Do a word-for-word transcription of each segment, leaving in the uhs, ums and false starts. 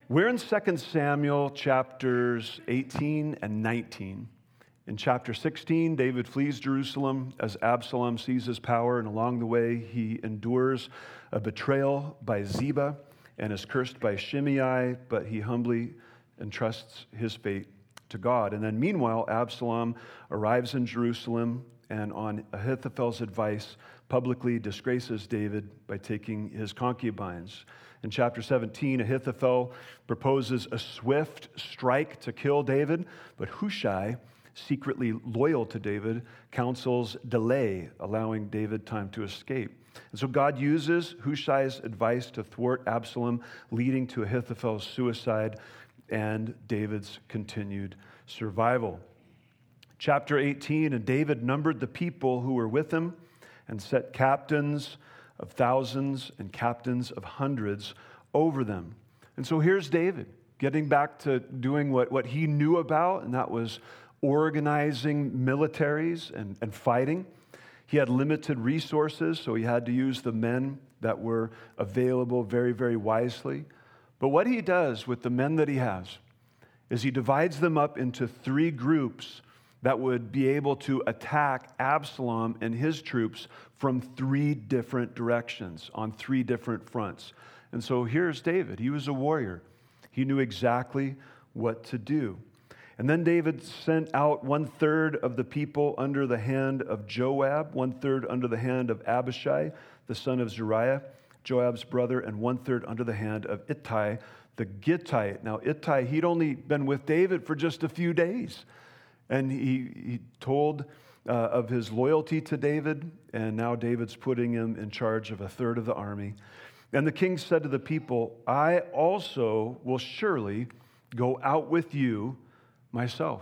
We're in Second Samuel chapters eighteen and nineteen. In chapter sixteen, David flees Jerusalem as Absalom seizes power, and along the way, he endures a betrayal by Ziba and is cursed by Shimei, but he humbly entrusts his fate to God. And then meanwhile, Absalom arrives in Jerusalem and on Ahithophel's advice, publicly disgraces David by taking his concubines. In chapter seventeen, Ahithophel proposes a swift strike to kill David, but Hushai, secretly loyal to David, counsels delay, allowing David time to escape. And so God uses Hushai's advice to thwart Absalom, leading to Ahithophel's suicide and David's continued survival. Chapter eighteen, and David numbered the people who were with him and set captains of thousands and captains of hundreds over them. And so here's David getting back to doing what, what he knew about, and that was organizing militaries and, and fighting. He had limited resources, so he had to use the men that were available very, very wisely. But what he does with the men that he has is he divides them up into three groups that would be able to attack Absalom and his troops from three different directions, on three different fronts. And so here's David. He was a warrior. He knew exactly what to do. And then David sent out one-third of the people under the hand of Joab, one-third under the hand of Abishai, the son of Zeruiah, Joab's brother, and one-third under the hand of Ittai, the Gittite. Now, Ittai, he'd only been with David for just a few days. And he, he told uh, of his loyalty to David, and now David's putting him in charge of a third of the army. And the king said to the people, I also will surely go out with you myself.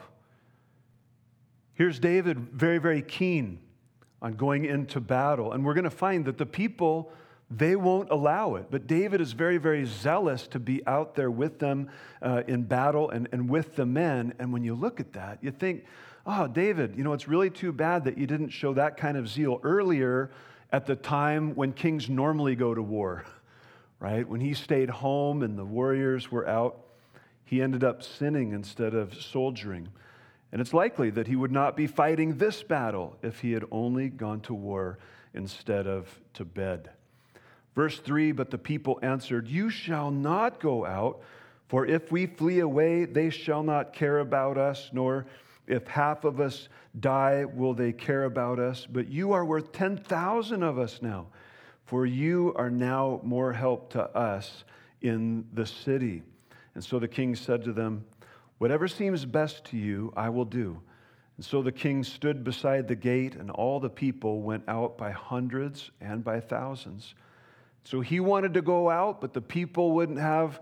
Here's David very, very keen on going into battle. And we're going to find that the people, they won't allow it. But David is very, very zealous to be out there with them uh, in battle and, and with the men. And when you look at that, you think, oh, David, you know, it's really too bad that you didn't show that kind of zeal earlier at the time when kings normally go to war, right? When he stayed home and the warriors were out, he ended up sinning instead of soldiering. And it's likely that he would not be fighting this battle if he had only gone to war instead of to bed. Verse three, but the people answered, you shall not go out, for if we flee away, they shall not care about us, nor if half of us die, will they care about us. But you are worth ten thousand of us now, for you are now more help to us in the city. And so the king said to them, whatever seems best to you, I will do. And so the king stood beside the gate, and all the people went out by hundreds and by thousands. So he wanted to go out, but the people wouldn't have,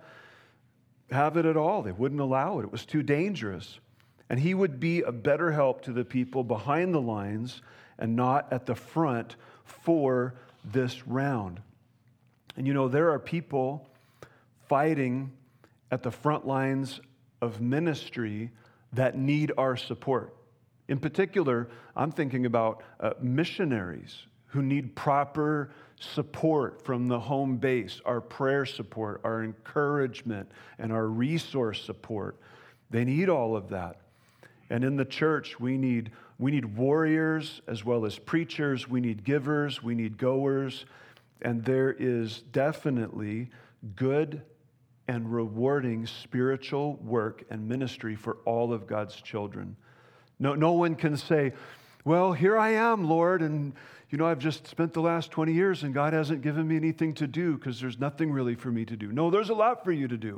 have it at all. They wouldn't allow it. It was too dangerous. And he would be a better help to the people behind the lines and not at the front for this round. And you know, there are people fighting at the front lines of ministry that need our support. In particular, I'm thinking about uh, missionaries who need proper support from the home base, our prayer support, our encouragement, and our resource support. They need all of that. And in the church, we need, we need warriors as well as preachers. We need givers. We need goers. And there is definitely good and rewarding spiritual work and ministry for all of God's children. No, no one can say, well, here I am, Lord, and you know, I've just spent the last twenty years and God hasn't given me anything to do because there's nothing really for me to do. No, there's a lot for you to do.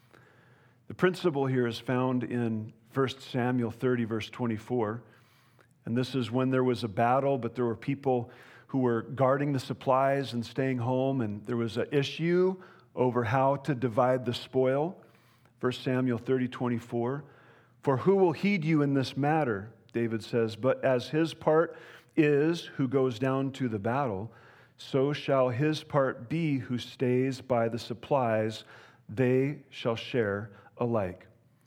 The principle here is found in First Samuel thirty, verse twenty-four. And this is when there was a battle, but there were people who were guarding the supplies and staying home, and there was an issue over how to divide the spoil. First Samuel thirty, twenty-four. For who will heed you in this matter? David says, but as his part is who goes down to the battle, so shall his part be who stays by the supplies. They shall share alike.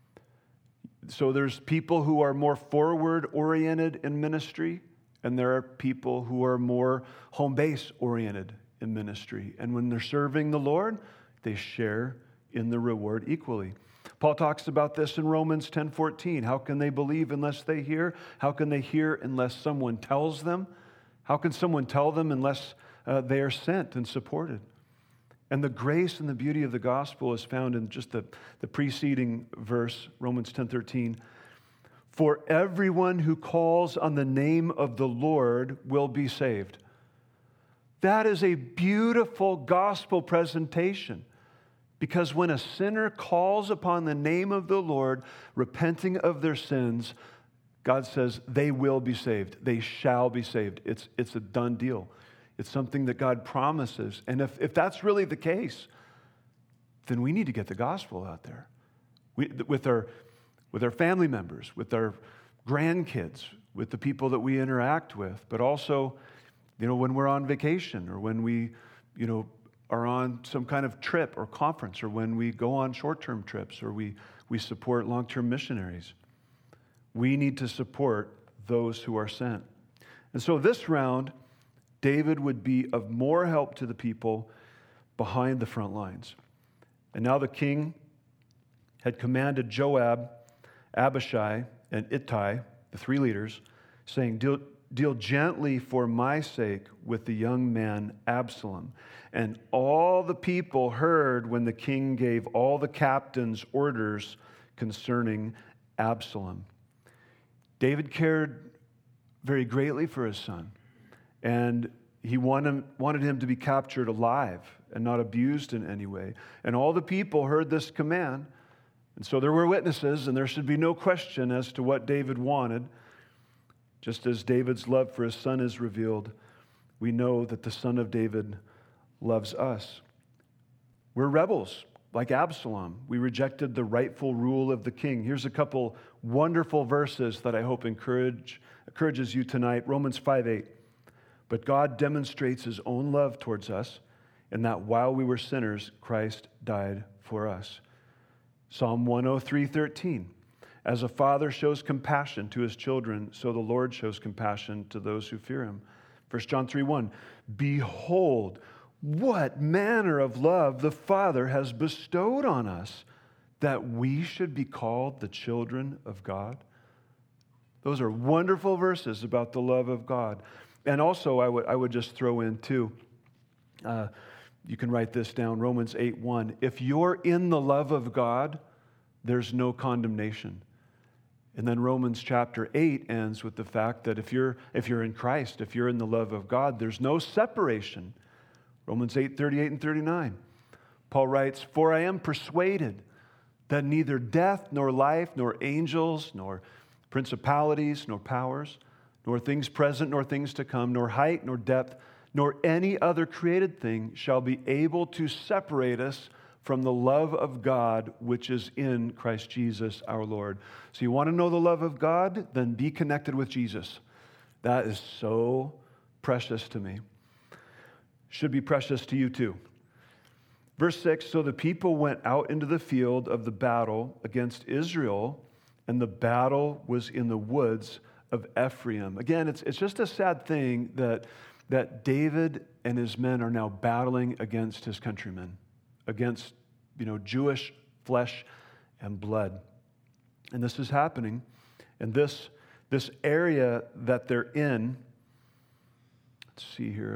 So there's people who are more forward-oriented in ministry, and there are people who are more home base-oriented in ministry. And when they're serving the Lord, they share in the reward equally. Paul talks about this in Romans ten fourteen. How can they believe unless they hear? How can they hear unless someone tells them? How can someone tell them unless uh, they are sent and supported? And the grace and the beauty of the gospel is found in just the, the preceding verse, Romans ten thirteen. For everyone who calls on the name of the Lord will be saved. That is a beautiful gospel presentation. Because when a sinner calls upon the name of the Lord, repenting of their sins, God says they will be saved. They shall be saved. It's, it's a done deal. It's something that God promises. And if, if that's really the case, then we need to get the gospel out there. We, with, our, with our family members, with our grandkids, with the people that we interact with, but also, you know, when we're on vacation or when we, you know, are on some kind of trip or conference, or when we go on short-term trips, or we, we support long-term missionaries. We need to support those who are sent. And so this round, David would be of more help to the people behind the front lines. And now the king had commanded Joab, Abishai, and Ittai, the three leaders, saying, deal, deal gently for my sake with the young man Absalom. And all the people heard when the king gave all the captains orders concerning Absalom. David cared very greatly for his son, and he wanted, wanted him to be captured alive and not abused in any way. And all the people heard this command, and so there were witnesses, and there should be no question as to what David wanted. Just as David's love for his son is revealed, we know that the son of David loves us. We're rebels, like Absalom. We rejected the rightful rule of the king. Here's a couple wonderful verses that I hope encourage, encourages you tonight. Romans five eight. But God demonstrates his own love towards us in that while we were sinners, Christ died for us. Psalm one oh three thirteen. As a father shows compassion to his children, so the Lord shows compassion to those who fear him. First John three one. Behold, what manner of love the Father has bestowed on us, that we should be called the children of God. Those are wonderful verses about the love of God. And also, I would I would just throw in too, uh, you can write this down, Romans eight one. If you're in the love of God, there's no condemnation. And then Romans chapter eight ends with the fact that if you're if you're in Christ, if you're in the love of God, there's no separation. Romans eight thirty-eight and thirty-nine. Paul writes, for I am persuaded that neither death, nor life, nor angels, nor principalities, nor powers, nor things present, nor things to come, nor height, nor depth, nor any other created thing shall be able to separate us from the love of God which is in Christ Jesus our Lord. So you want to know the love of God? Then be connected with Jesus. That is so precious to me. Should be precious to you too. Verse six, so the people went out into the field of the battle against Israel, and the battle was in the woods of Ephraim. Again, it's, it's just a sad thing that, that David and his men are now battling against his countrymen, against, you know, Jewish flesh and blood. And this is happening. And this, this area that they're in, let's see here.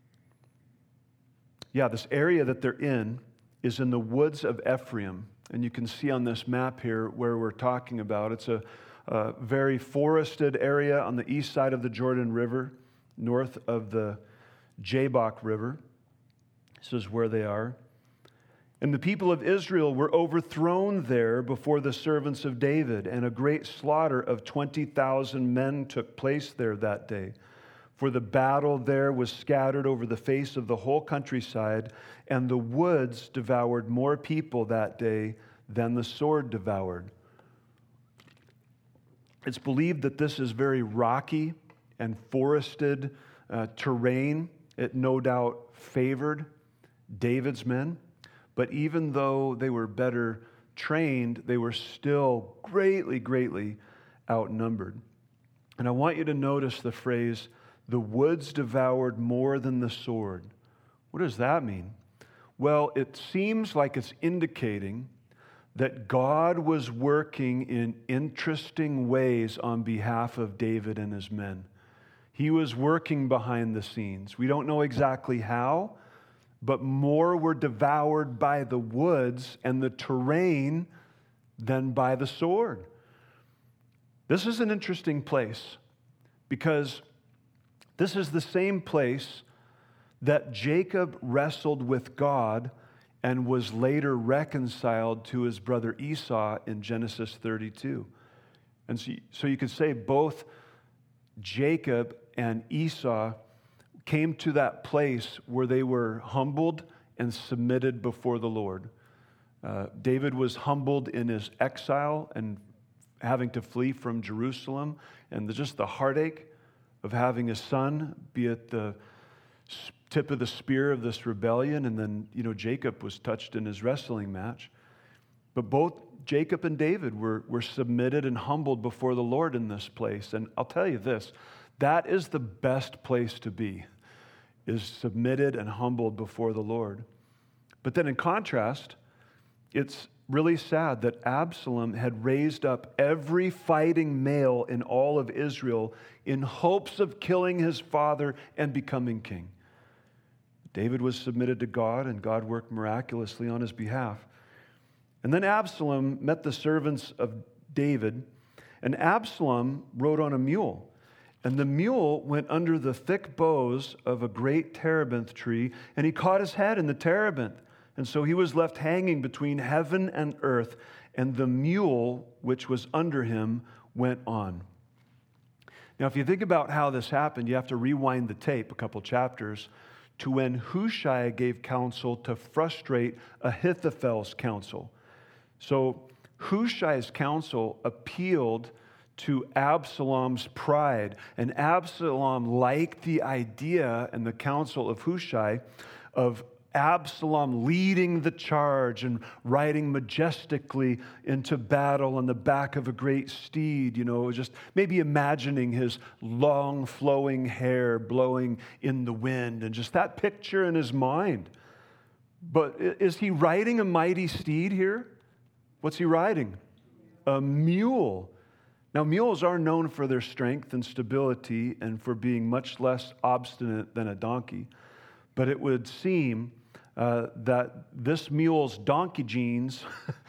Yeah, this area that they're in is in the woods of Ephraim. And you can see on this map here where we're talking about. It's a, a very forested area on the east side of the Jordan River, north of the Jabbok River. This is where they are. And the people of Israel were overthrown there before the servants of David, and a great slaughter of twenty thousand men took place there that day. For the battle there was scattered over the face of the whole countryside, and the woods devoured more people that day than the sword devoured. It's believed that this is very rocky and forested uh, terrain. It no doubt favored David's men, but even though they were better trained, they were still greatly, greatly outnumbered. And I want you to notice the phrase, the woods devoured more than the sword. What does that mean? Well, it seems like it's indicating that God was working in interesting ways on behalf of David and his men. He was working behind the scenes. We don't know exactly how, but more were devoured by the woods and the terrain than by the sword. This is an interesting place because this is the same place that Jacob wrestled with God and was later reconciled to his brother Esau in Genesis thirty-two. And so, so you could say both Jacob and Esau came to that place where they were humbled and submitted before the Lord. Uh, David was humbled in his exile and having to flee from Jerusalem, and the, just the heartache of having a son be at the tip of the spear of this rebellion. And then, you know, Jacob was touched in his wrestling match. But both Jacob and David were, were submitted and humbled before the Lord in this place. And I'll tell you this, that is the best place to be, is submitted and humbled before the Lord. But then in contrast, it's really sad that Absalom had raised up every fighting male in all of Israel in hopes of killing his father and becoming king. David was submitted to God, and God worked miraculously on his behalf. And then Absalom met the servants of David, and Absalom rode on a mule. And the mule went under the thick boughs of a great terebinth tree, and he caught his head in the terebinth. And so he was left hanging between heaven and earth, and the mule which was under him went on. Now, if you think about how this happened, you have to rewind the tape a couple chapters to when Hushai gave counsel to frustrate Ahithophel's counsel. So Hushai's counsel appealed to Absalom's pride, and Absalom liked the idea and the counsel of Hushai of Absalom leading the charge and riding majestically into battle on the back of a great steed, you know, just maybe imagining his long flowing hair blowing in the wind and just that picture in his mind. But is he riding a mighty steed here? What's he riding? A mule. Now, mules are known for their strength and stability and for being much less obstinate than a donkey. But it would seem uh, that this mule's donkey genes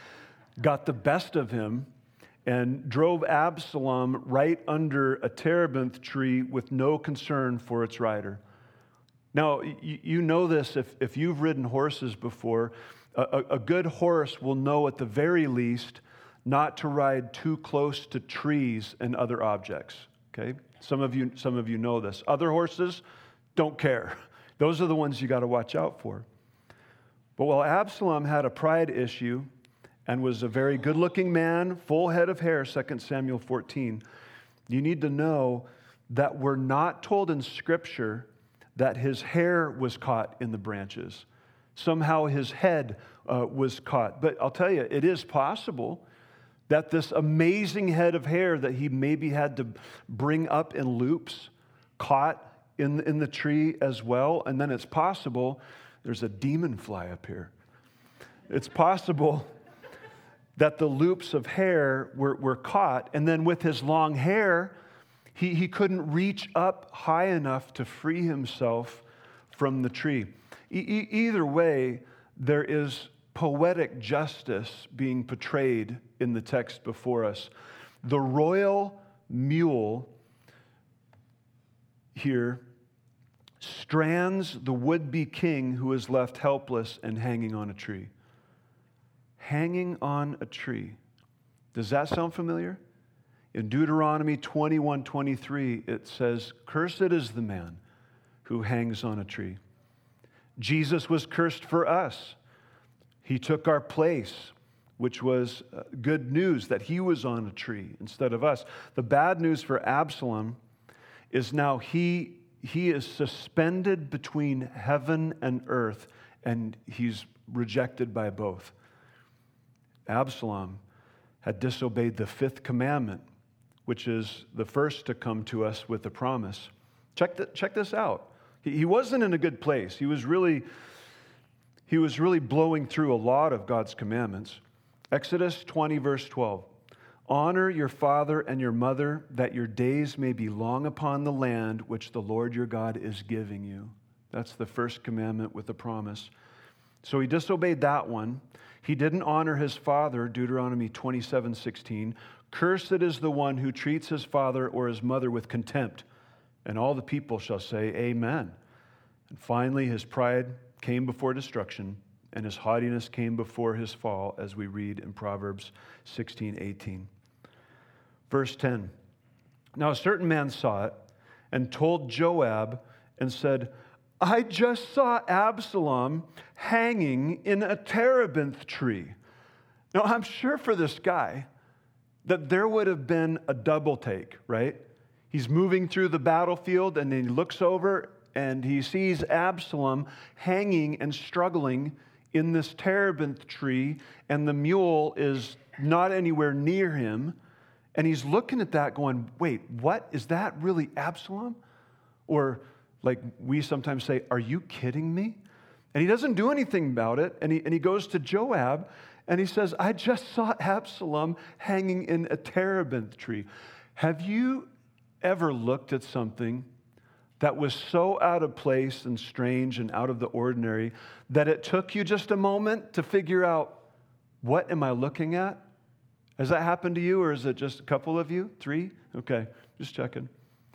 got the best of him and drove Absalom right under a terebinth tree with no concern for its rider. Now, you, you know this if, if you've ridden horses before. A, a good horse will know at the very least not to ride too close to trees and other objects, okay? Some of you, some of you know this. Other horses don't care. Those are the ones you got to watch out for. But while Absalom had a pride issue and was a very good-looking man, full head of hair, Second Samuel fourteen, you need to know that we're not told in Scripture that his hair was caught in the branches. Somehow his head uh, was caught. But I'll tell you, it is possible that this amazing head of hair that he maybe had to bring up in loops caught in, in the tree as well. And then it's possible there's a demon fly up here. It's possible that the loops of hair were, were caught, and then with his long hair, he, he couldn't reach up high enough to free himself from the tree. E- e- either way, there is poetic justice being portrayed in the text before us. The royal mule here strands the would-be king who is left helpless and hanging on a tree. Hanging on a tree. Does that sound familiar? In Deuteronomy twenty-one twenty-three, it says, "Cursed is the man who hangs on a tree." Jesus was cursed for us. He took our place, which was good news that he was on a tree instead of us. The bad news for Absalom is now he He is suspended between heaven and earth, and he's rejected by both. Absalom had disobeyed the fifth commandment, which is the first to come to us with a promise. Check, the, check this out. He, he wasn't in a good place. He was really, he was really blowing through a lot of God's commandments. Exodus twenty, verse twelve. Honor your father and your mother, that your days may be long upon the land which the Lord your God is giving you. That's the first commandment with a promise. So he disobeyed that one. He didn't honor his father, Deuteronomy twenty-seven sixteen. Cursed is the one who treats his father or his mother with contempt. And all the people shall say, Amen. And finally, his pride came before destruction, and his haughtiness came before his fall, as we read in Proverbs sixteen eighteen. Verse ten. Now a certain man saw it and told Joab and said, I just saw Absalom hanging in a terebinth tree. Now I'm sure for this guy that there would have been a double take, right? He's moving through the battlefield and then he looks over and he sees Absalom hanging and struggling in this terebinth tree, and the mule is not anywhere near him. And he's looking at that going, wait, what? Is that really Absalom? Or like we sometimes say, are you kidding me? And he doesn't do anything about it. And he, and he goes to Joab and he says, I just saw Absalom hanging in a terebinth tree. Have you ever looked at something that was so out of place and strange and out of the ordinary that it took you just a moment to figure out, what am I looking at? Has that happened to you, or is it just a couple of you? Three? Okay, just checking.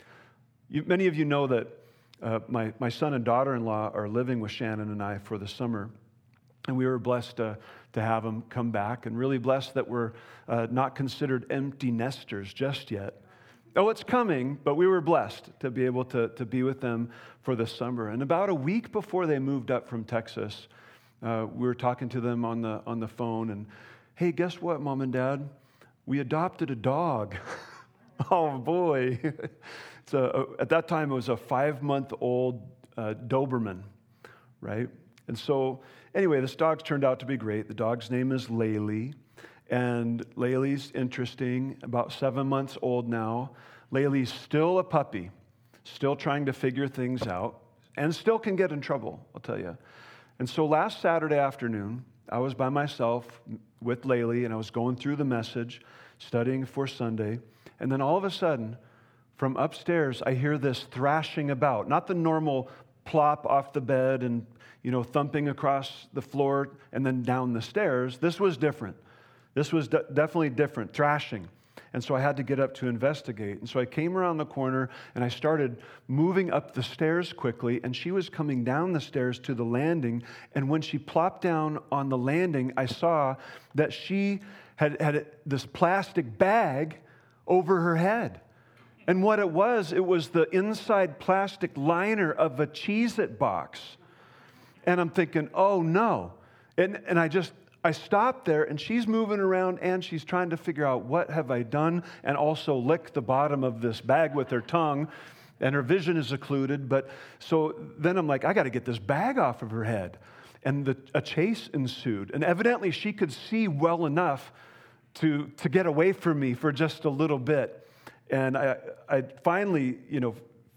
You, many of you know that uh, my, my son and daughter-in-law are living with Shannon and I for the summer, and we were blessed uh, to have them come back, and really blessed that we're uh, not considered empty nesters just yet. Oh, it's coming, but we were blessed to be able to, to be with them for the summer. And about a week before they moved up from Texas, uh, we were talking to them on the on the phone, and hey, guess what, Mom and Dad? We adopted a dog. Oh, boy. It's a, at that time, it was a five-month-old uh, Doberman, right? And so, anyway, this dog's turned out to be great. The dog's name is Laylee. And Laylee's interesting, about seven months old now. Laylee's still a puppy, still trying to figure things out, and still can get in trouble, I'll tell you. And so last Saturday afternoon, I was by myself with Laylee, and I was going through the message, studying for Sunday, and then all of a sudden, from upstairs, I hear this thrashing about, not the normal plop off the bed and, you know, thumping across the floor and then down the stairs. This was different. This was de- definitely different, thrashing. And so I had to get up to investigate. And so I came around the corner and I started moving up the stairs quickly, and she was coming down the stairs to the landing. And when she plopped down on the landing, I saw that she had had this plastic bag over her head. And what it was, it was the inside plastic liner of a Cheez-It box. And I'm thinking, oh no. And, and I just... I stopped there, and she's moving around, and she's trying to figure out, what have I done? And also lick the bottom of this bag with her tongue, and her vision is occluded. But so then I'm like, I got to get this bag off of her head. And the, a chase ensued. And evidently she could see well enough to, to get away from me for just a little bit. And I, I finally, you know,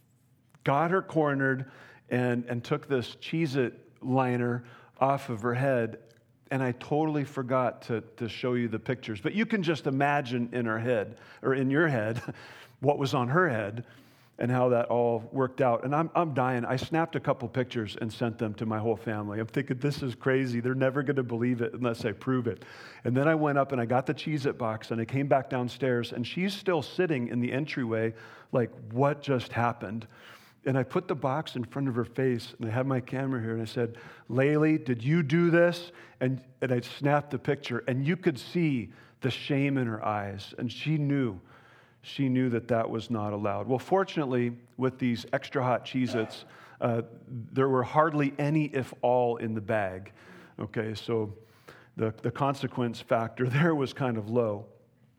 got her cornered and, and took this Cheez-It liner off of her head. And I totally forgot to, to show you the pictures. But you can just imagine in her head, or in your head, what was on her head and how that all worked out. And I'm I'm dying. I snapped a couple pictures and sent them to my whole family. I'm thinking, this is crazy. They're never going to believe it unless I prove it. And then I went up and I got the Cheez-It box, and I came back downstairs, and she's still sitting in the entryway like, what just happened? And I put the box in front of her face, and I had my camera here, and I said, Laylee, did you do this? And, and I snapped the picture, and you could see the shame in her eyes, and she knew, she knew that that was not allowed. Well, fortunately, with these extra hot Cheez-Its, uh, there were hardly any, if all, in the bag. Okay, so the, the consequence factor there was kind of low.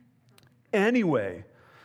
Anyway,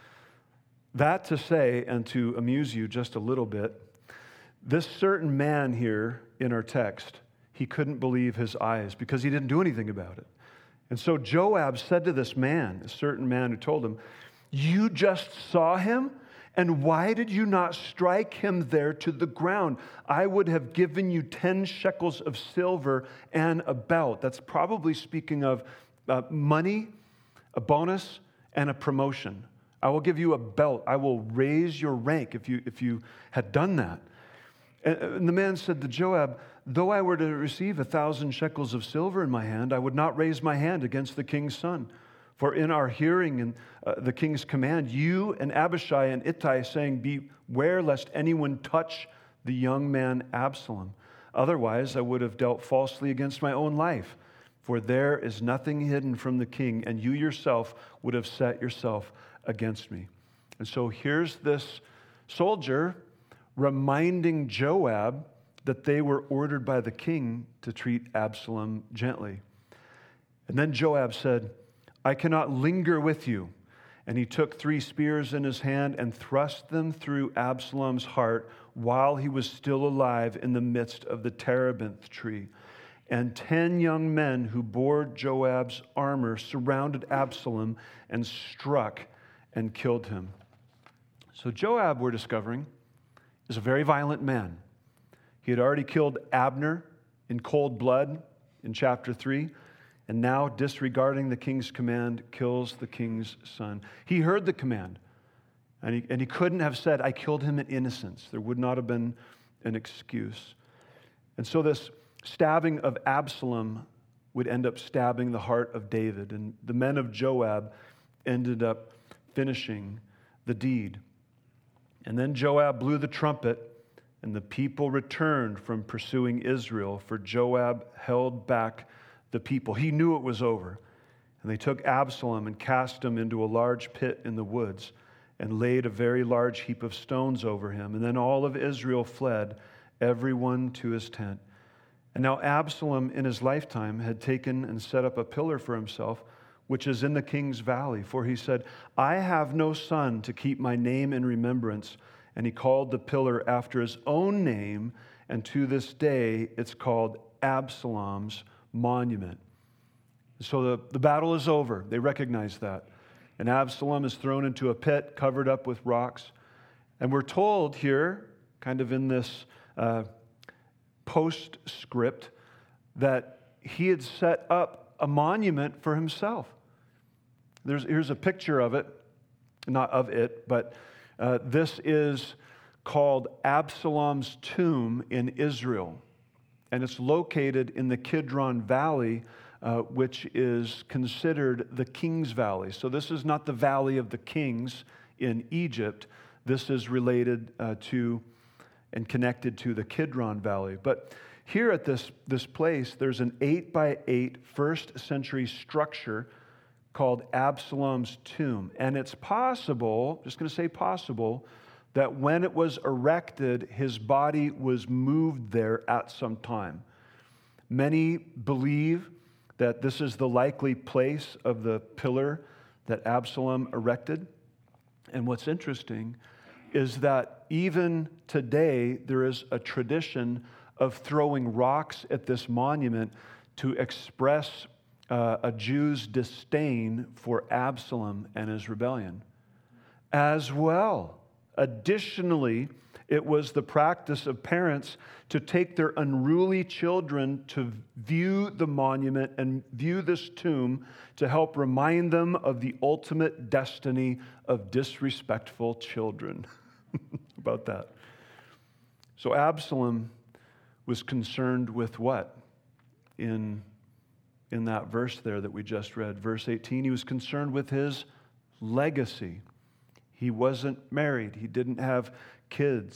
that to say, and to amuse you just a little bit, this certain man here in our text, he couldn't believe his eyes because he didn't do anything about it. And so Joab said to this man, a certain man who told him, you just saw him, And why did you not strike him there to the ground? I would have given you ten shekels of silver and a belt. That's probably speaking of uh, money, a bonus, and a promotion. I will give you a belt. I will raise your rank if you, if you had done that. And, and the man said to Joab, though I were to receive a thousand shekels of silver in my hand, I would not raise my hand against the king's son. For in our hearing and uh, the king's command, you and Abishai and Ittai saying, beware lest anyone touch the young man Absalom. Otherwise, I would have dealt falsely against my own life. For there is nothing hidden from the king, and you yourself would have set yourself against me. And so here's this soldier reminding Joab that they were ordered by the king to treat Absalom gently. And then Joab said, I cannot linger with you. And he took three spears in his hand and thrust them through Absalom's heart while he was still alive in the midst of the terebinth tree. And ten young men who bore Joab's armor surrounded Absalom and struck and killed him. So Joab, we're discovering, is a very violent man. He had already killed Abner in cold blood in chapter three. And now, disregarding the king's command, kills the king's son. He heard the command, and he, and he couldn't have said, I killed him in innocence. There would not have been an excuse. And so this stabbing of Absalom would end up stabbing the heart of David. And the men of Joab ended up finishing the deed. And then Joab blew the trumpet, and the people returned from pursuing Israel, for Joab held back the people. He knew it was over. And they took Absalom and cast him into a large pit in the woods and laid a very large heap of stones over him. And then all of Israel fled, everyone to his tent. And now Absalom in his lifetime had taken and set up a pillar for himself, which is in the king's valley. For he said, I have no son to keep my name in remembrance. And he called the pillar after his own name. And to this day, it's called Absalom's monument. So the, the battle is over. They recognize that. And Absalom is thrown into a pit covered up with rocks. And we're told here, kind of in this uh, postscript, that he had set up a monument for himself. There's, here's a picture of it, not of it, but uh, this is called Absalom's tomb in Israel. And it's located in the Kidron Valley, uh, which is considered the King's Valley. So this is not the Valley of the Kings in Egypt. This is related uh, to and connected to the Kidron Valley. But here at this, this place, there's an eight by eight first century structure called Absalom's tomb. And it's possible, just going to say possible, that when it was erected, his body was moved there at some time. Many believe that this is the likely place of the pillar that Absalom erected. And what's interesting is that even today, there is a tradition of throwing rocks at this monument to express uh, a Jew's disdain for Absalom and his rebellion. As well, additionally, it was the practice of parents to take their unruly children to view the monument and view this tomb to help remind them of the ultimate destiny of disrespectful children. About that. So Absalom was concerned with what? In, in that verse there that we just read, verse eighteen, he was concerned with his legacy. He wasn't married. He didn't have kids.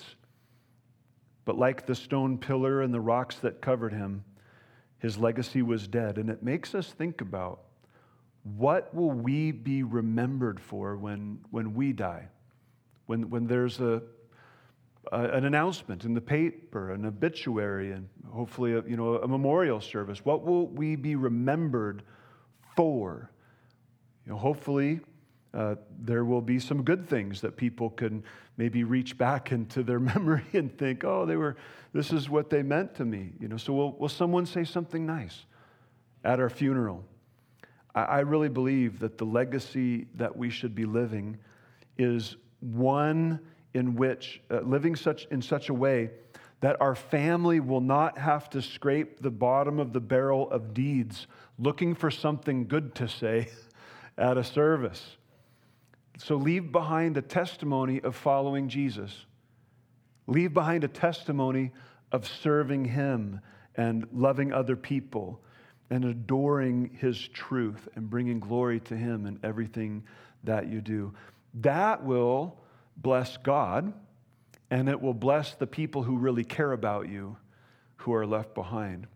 But like the stone pillar and the rocks that covered him, his legacy was dead. And it makes us think about, what will we be remembered for when, when we die? When, when there's a, a, an announcement in the paper, an obituary, and hopefully a, you know, a memorial service, what will we be remembered for? You know, hopefully, Uh, there will be some good things that people can maybe reach back into their memory and think, oh, they were, this is what they meant to me. You know, so will, will someone say something nice at our funeral? I, I really believe that the legacy that we should be living is one in which, uh, living such in such a way that our family will not have to scrape the bottom of the barrel of deeds looking for something good to say at a service. So leave behind a testimony of following Jesus. Leave behind a testimony of serving Him and loving other people and adoring His truth and bringing glory to Him in everything that you do. That will bless God, and it will bless the people who really care about you, who are left behind.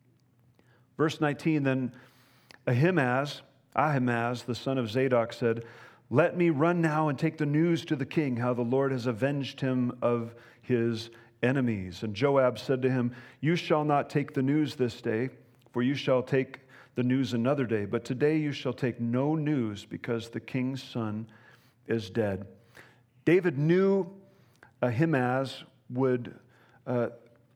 Verse nineteen, then Ahimaaz, Ahimaaz, the son of Zadok, said, "Let me run now and take the news to the king, how the Lord has avenged him of his enemies." And Joab said to him, "You shall not take the news this day, for you shall take the news another day. But today you shall take no news, because the king's son is dead." David knew Ahimaaz would, uh,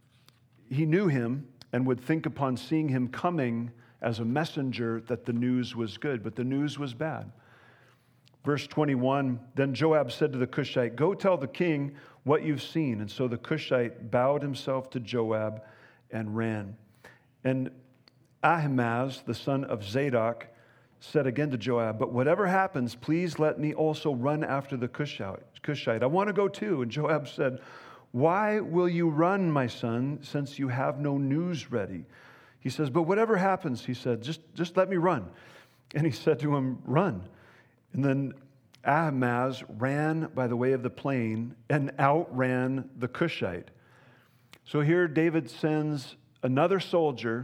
he knew him and would think upon seeing him coming as a messenger that the news was good, but the news was bad. Verse twenty-one, then Joab said to the Cushite, "Go tell the king what you've seen." And so the Cushite bowed himself to Joab and ran. And Ahimaaz, the son of Zadok, said again to Joab, "But whatever happens, please let me also run after the Cushite. Cushite. I want to go too." And Joab said, "Why will you run, my son, since you have no news ready?" He says, "But whatever happens," he said, just, just let me run." And he said to him, "Run." And then Ahimaaz ran by the way of the plain and outran the Cushite. So here David sends another soldier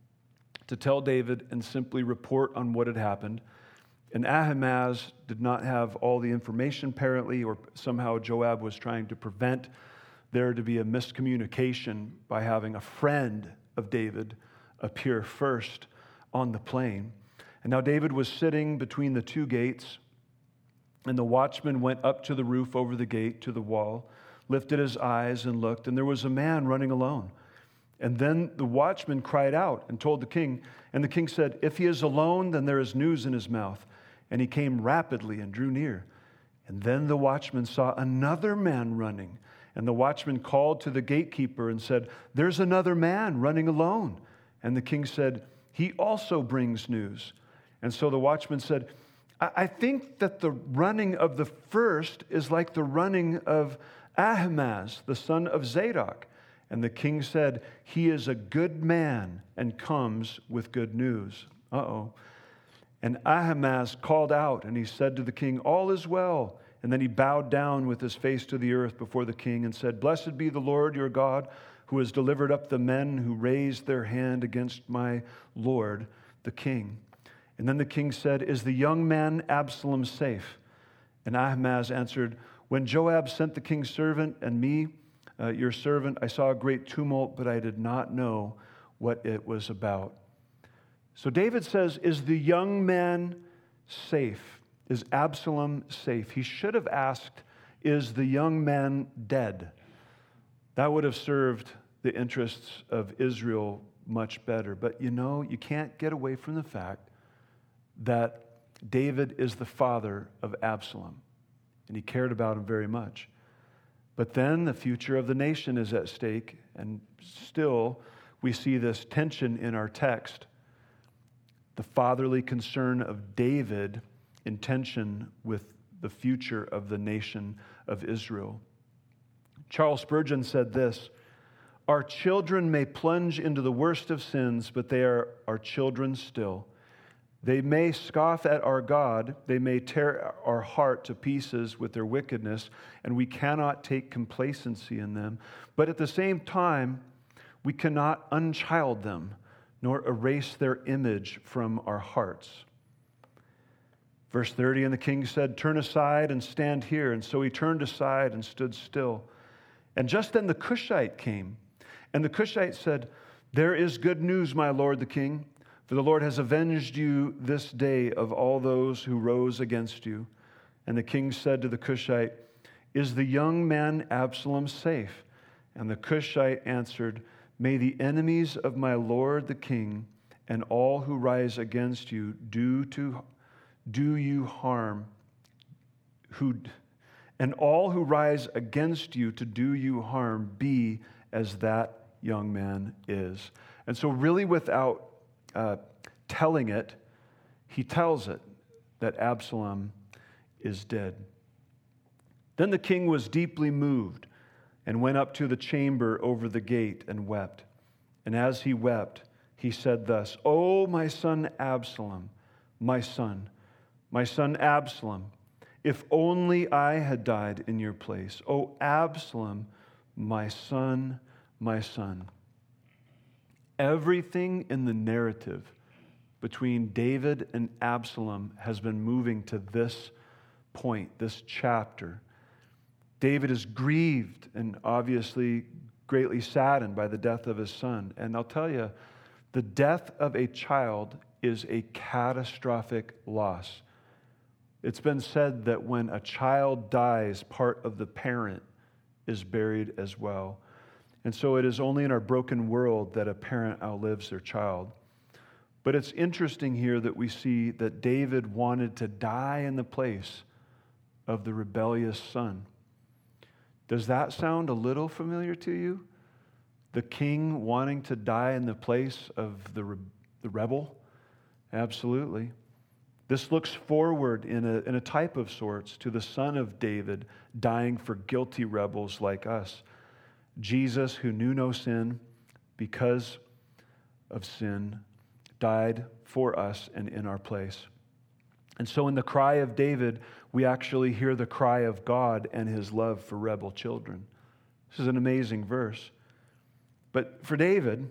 to tell David and simply report on what had happened. And Ahimaaz did not have all the information, apparently, or somehow Joab was trying to prevent there to be a miscommunication by having a friend of David appear first on the plain. And now David was sitting between the two gates, and the watchman went up to the roof over the gate to the wall, lifted his eyes and looked, and there was a man running alone. And then the watchman cried out and told the king, and the king said, "If he is alone, then there is news in his mouth." And he came rapidly and drew near. And then the watchman saw another man running, and the watchman called to the gatekeeper and said, "There's another man running alone." And the king said, "He also brings news." And so the watchman said, I, I think that the running of the first is like the running of Ahimaaz, the son of Zadok." And the king said, "He is a good man and comes with good news." Uh-oh. And Ahimaaz called out, and he said to the king, "All is well." And then he bowed down with his face to the earth before the king and said, "Blessed be the Lord your God, who has delivered up the men who raised their hand against my lord, the king." And then the king said, "Is the young man Absalom safe?" And Ahimaaz answered, "When Joab sent the king's servant and me, uh, your servant, I saw a great tumult, but I did not know what it was about." So David says, is the young man safe? Is Absalom safe? He should have asked, is the young man dead? That would have served the interests of Israel much better. But you know, you can't get away from the fact that David is the father of Absalom, and he cared about him very much. But then the future of the nation is at stake, and still we see this tension in our text. The fatherly concern of David in tension with the future of the nation of Israel. Charles Spurgeon said this, "Our children may plunge into the worst of sins, but they are our children still. They may scoff at our God, they may tear our heart to pieces with their wickedness, and we cannot take complacency in them. But at the same time, we cannot unchild them, nor erase their image from our hearts." Verse thirty, and the king said, "Turn aside and stand here." And so he turned aside and stood still. And just then the Cushite came. And the Cushite said, "There is good news, my lord the king. For the Lord has avenged you this day of all those who rose against you." And the king said to the Cushite, "Is the young man Absalom safe?" And the Cushite answered, "May the enemies of my lord the king and all who rise against you do to do you harm, who and all who rise against you to do you harm be as that young man is. And so really without uh, telling it, he tells it, that Absalom is dead. Then the king was deeply moved and went up to the chamber over the gate and wept. And as he wept, he said thus, "O my son Absalom, my son, my son Absalom, if only I had died in your place. O Absalom, my son, my son." Everything in the narrative between David and Absalom has been moving to this point, this chapter. David is grieved and obviously greatly saddened by the death of his son. And I'll tell you, the death of a child is a catastrophic loss. It's been said that when a child dies, part of the parent is buried as well. And so it is only in our broken world that a parent outlives their child. But it's interesting here that we see that David wanted to die in the place of the rebellious son. Does that sound a little familiar to you? The king wanting to die in the place of the, re- the rebel? Absolutely. This looks forward in a, in a type of sorts to the son of David dying for guilty rebels like us. Jesus, who knew no sin because of sin, died for us and in our place. And so in the cry of David, we actually hear the cry of God and his love for rebel children. This is an amazing verse. But for David,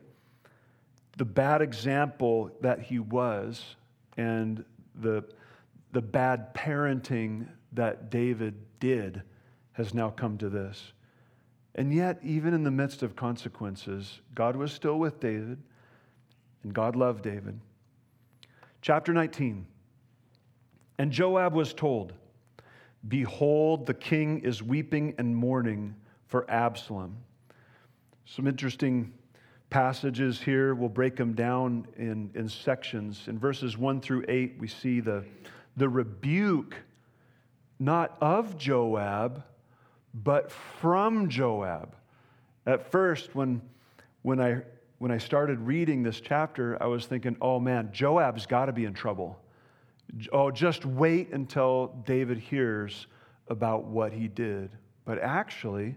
the bad example that he was and the, the bad parenting that David did has now come to this. And yet, even in the midst of consequences, God was still with David, and God loved David. Chapter nineteen. And Joab was told, "Behold, the king is weeping and mourning for Absalom." Some interesting passages here. We'll break them down in, in sections. In verses one through eight, we see the, the rebuke, not of Joab, but from Joab. At first, when, when, I, when I started reading this chapter, I was thinking, oh man, Joab's got to be in trouble. Oh, just wait until David hears about what he did. But actually,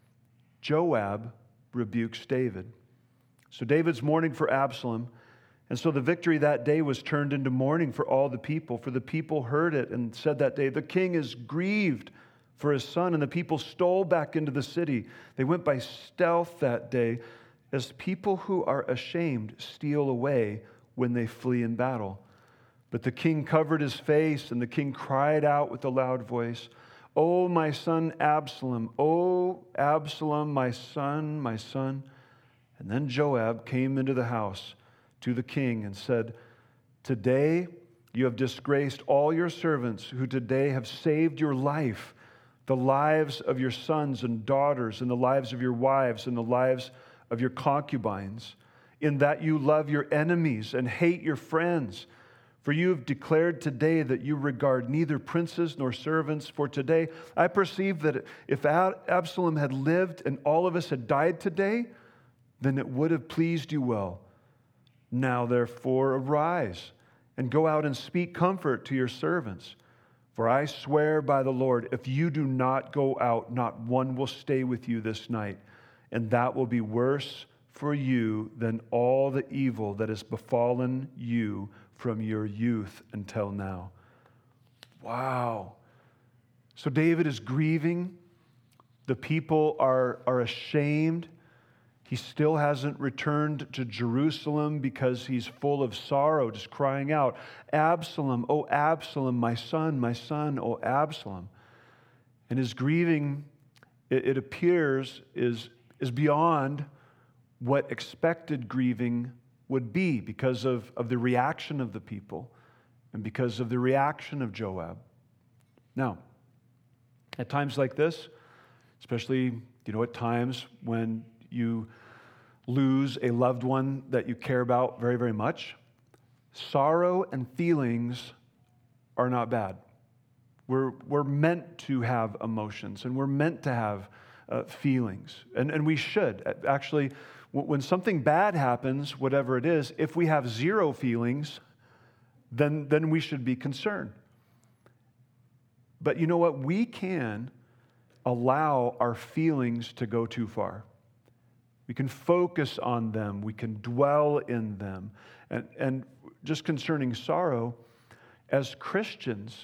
Joab rebukes David. So David's mourning for Absalom. And so the victory that day was turned into mourning for all the people. For the people heard it and said that day, "The king is grieved for his son." And the people stole back into the city. They went by stealth that day, as people who are ashamed steal away when they flee in battle. But the king covered his face, and the king cried out with a loud voice, "O my son Absalom, O Absalom, my son, my son." And then Joab came into the house to the king and said, "Today you have disgraced all your servants who today have saved your life, the lives of your sons and daughters, and the lives of your wives, and the lives of your concubines, in that you love your enemies and hate your friends. For you have declared today that you regard neither princes nor servants. For today I perceive that if Absalom had lived and all of us had died today, then it would have pleased you well. Now therefore arise and go out and speak comfort to your servants. For I swear by the Lord, if you do not go out, not one will stay with you this night, and that will be worse for you than all the evil that has befallen you from your youth until now." Wow. So David is grieving. The people are, are ashamed. He still hasn't returned to Jerusalem because he's full of sorrow, just crying out, "Absalom, oh Absalom, my son, my son, oh Absalom." And his grieving, it, it appears, is, is beyond what expected grieving would be because of, of the reaction of the people and because of the reaction of Joab. Now, at times like this, especially, you know, at times when you lose a loved one that you care about very, very much, sorrow and feelings are not bad. We're, we're meant to have emotions, and we're meant to have uh, feelings. And, and we should. Actually, when something bad happens, whatever it is, if we have zero feelings, then, then we should be concerned. But you know what? We can allow our feelings to go too far. We can focus on them. We can dwell in them. And, and just concerning sorrow, as Christians,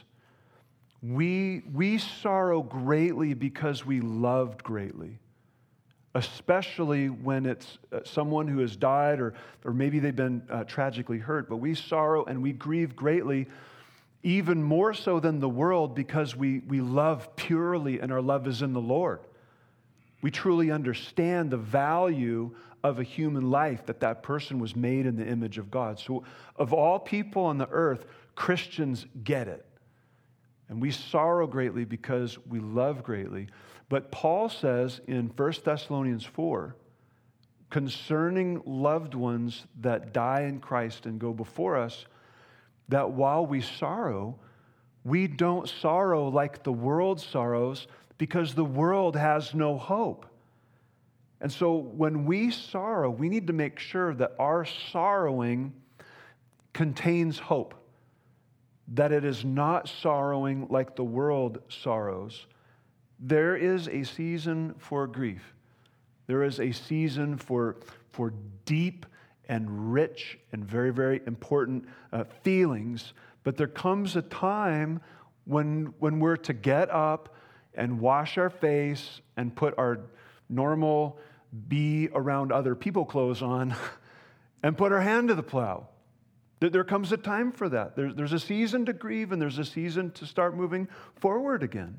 we, we sorrow greatly because we loved greatly, especially when it's someone who has died or, or maybe they've been uh, tragically hurt. But we sorrow and we grieve greatly, even more so than the world, because we, we love purely and our love is in the Lord. We truly understand the value of a human life, that that person was made in the image of God. So of all people on the earth, Christians get it. And we sorrow greatly because we love greatly. But Paul says in First Thessalonians four, concerning loved ones that die in Christ and go before us, that while we sorrow, we don't sorrow like the world sorrows, because the world has no hope. And so when we sorrow, we need to make sure that our sorrowing contains hope, that it is not sorrowing like the world sorrows. There is a season for grief. There is a season for, for deep and rich and very, very important uh, feelings. But there comes a time when, when we're to get up and wash our face and put our normal be around other people clothes on and put our hand to the plow. There comes a time for that. There's, there's a season to grieve and there's a season to start moving forward again.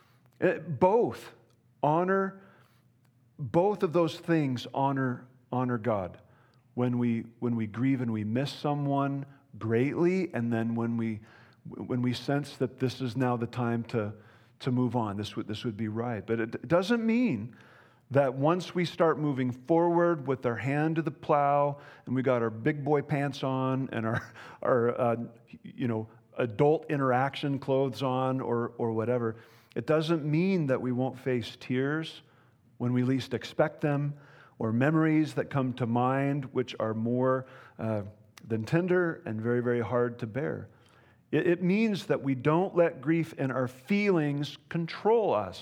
Both honor, both of those things honor, honor God. When we, when we grieve and we miss someone greatly, and then when we, when we sense that this is now the time to to move on. This would, this would be right. But it doesn't mean that once we start moving forward with our hand to the plow and we got our big boy pants on and our, our uh, you know, adult interaction clothes on or, or whatever, it doesn't mean that we won't face tears when we least expect them, or memories that come to mind which are more uh, than tender and very, very hard to bear. It means that we don't let grief and our feelings control us.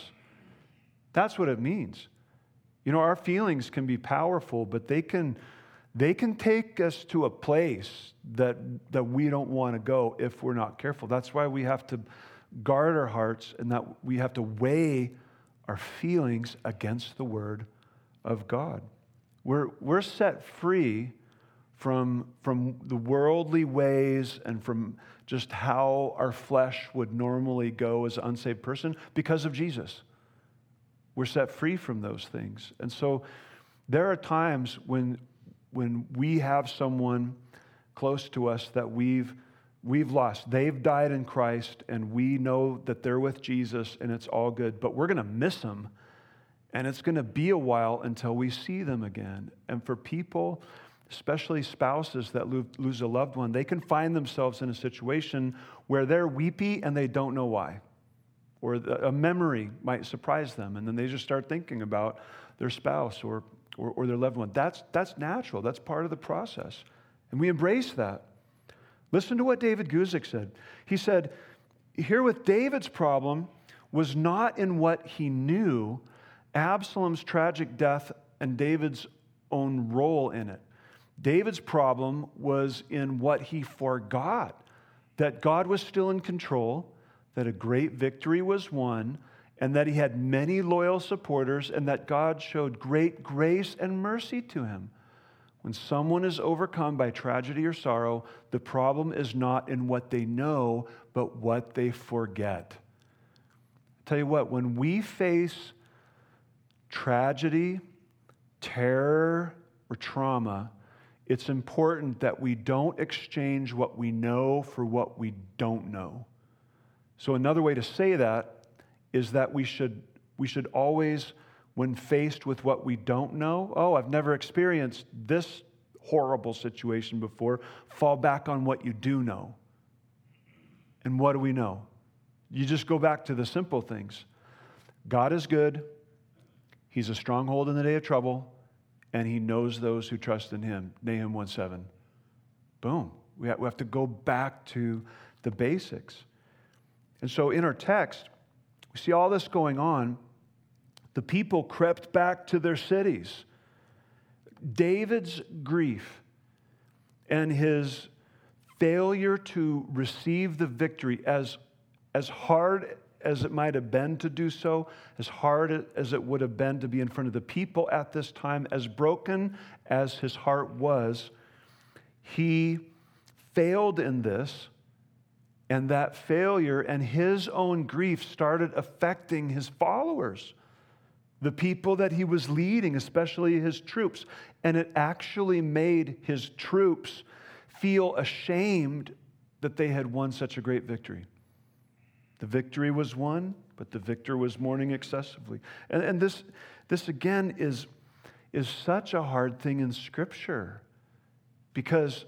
That's what it means. You know, our feelings can be powerful, but they can, they can take us to a place that, that we don't want to go if we're not careful. That's why we have to guard our hearts, and that we have to weigh our feelings against the Word of God. We're, we're set free from, from the worldly ways and from just how our flesh would normally go as an unsaved person because of Jesus. We're set free from those things. And so there are times when, when we have someone close to us that we've, we've lost. They've died in Christ, and we know that they're with Jesus, and it's all good. But we're going to miss them, and it's going to be a while until we see them again. And for people, especially spouses that lose a loved one, they can find themselves in a situation where they're weepy and they don't know why. Or a memory might surprise them, and then they just start thinking about their spouse or, or, or their loved one. That's, that's natural. That's part of the process. And we embrace that. Listen to what David Guzik said. He said, here with David's problem was not in what he knew, Absalom's tragic death and David's own role in it. David's problem was in what he forgot, that God was still in control, that a great victory was won, and that he had many loyal supporters, and that God showed great grace and mercy to him. When someone is overcome by tragedy or sorrow, the problem is not in what they know, but what they forget. I tell you what, when we face tragedy, terror, or trauma, it's important that we don't exchange what we know for what we don't know. So another way to say that is that we should, we should always, when faced with what we don't know, oh, I've never experienced this horrible situation before, fall back on what you do know. And what do we know? You just go back to the simple things. God is good. He's a stronghold in the day of trouble, and he knows those who trust in him. Nahum one seven. Boom. We have, we have to go back to the basics. And so in our text, we see all this going on. The people crept back to their cities. David's grief and his failure to receive the victory, as, as hard as it might have been to do so, as hard as it would have been to be in front of the people at this time, as broken as his heart was, he failed in this, and that failure and his own grief started affecting his followers, the people that he was leading, especially his troops. And it actually made his troops feel ashamed that they had won such a great victory. The victory was won, but the victor was mourning excessively. And, and this, this again is, is such a hard thing in Scripture, because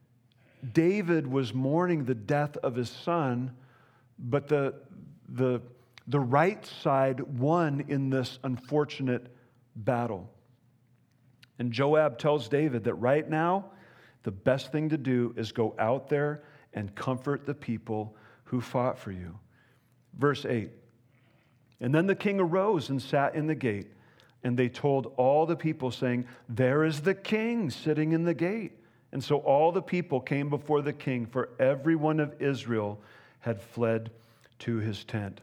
David was mourning the death of his son, but the, the, the right side won in this unfortunate battle. And Joab tells David that right now, the best thing to do is go out there and comfort the people who fought for you. Verse eight, and then the king arose and sat in the gate, and they told all the people, saying, there is the king sitting in the gate. And so all the people came before the king, for every one of Israel had fled to his tent.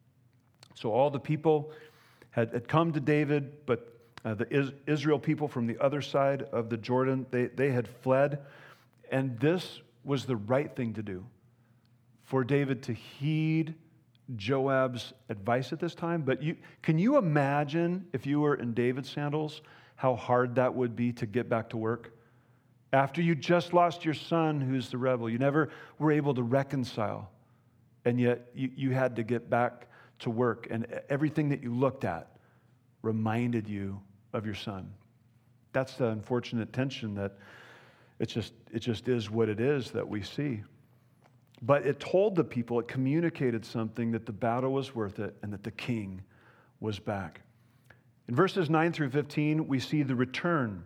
So all the people had, had come to David, but uh, the Is- Israel people from the other side of the Jordan, they, they had fled. And this was the right thing to do, for David to heed Joab's advice at this time. But you, can you imagine, if you were in David's sandals, how hard that would be to get back to work? After you just lost your son, who's the rebel, you never were able to reconcile, and yet you, you had to get back to work, and everything that you looked at reminded you of your son. That's the unfortunate tension that it's just, it just is what it is that we see. But it told the people, it communicated something, that the battle was worth it and that the king was back. In verses nine through fifteen, we see the return